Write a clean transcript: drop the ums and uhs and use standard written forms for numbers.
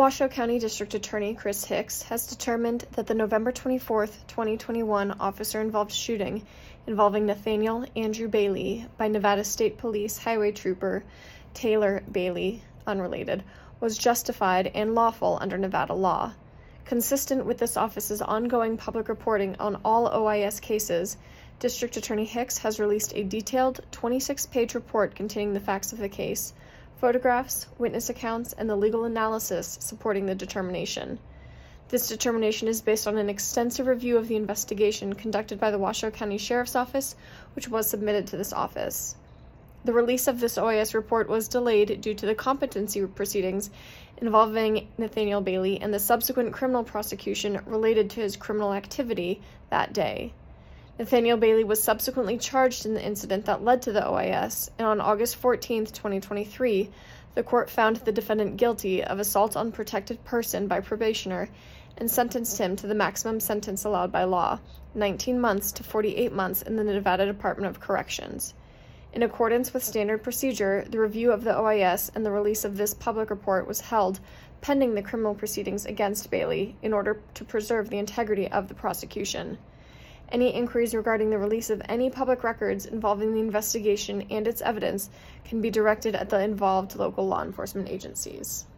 Washoe County District Attorney Chris Hicks has determined that the November 24, 2021 officer-involved shooting involving Nathaniel Andrew Bailey by Nevada State Police Highway Trooper Taylor Bailey, unrelated, was justified and lawful under Nevada law. Consistent with this office's ongoing public reporting on all OIS cases, District Attorney Hicks has released a detailed 26-page report containing the facts of the case, photographs, witness accounts, and the legal analysis supporting the determination. This determination is based on an extensive review of the investigation conducted by the Washoe County Sheriff's Office, which was submitted to this office. The release of this OIS report was delayed due to the competency proceedings involving Nathaniel Bailey and the subsequent criminal prosecution related to his criminal activity that day. Nathaniel Bailey was subsequently charged in the incident that led to the OIS, and on August 14, 2023, the court found the defendant guilty of assault on protected person by probationer and sentenced him to the maximum sentence allowed by law, 19 months to 48 months in the Nevada Department of Corrections. In accordance with standard procedure, the review of the OIS and the release of this public report was held pending the criminal proceedings against Bailey in order to preserve the integrity of the prosecution. Any inquiries regarding the release of any public records involving the investigation and its evidence can be directed at the involved local law enforcement agencies.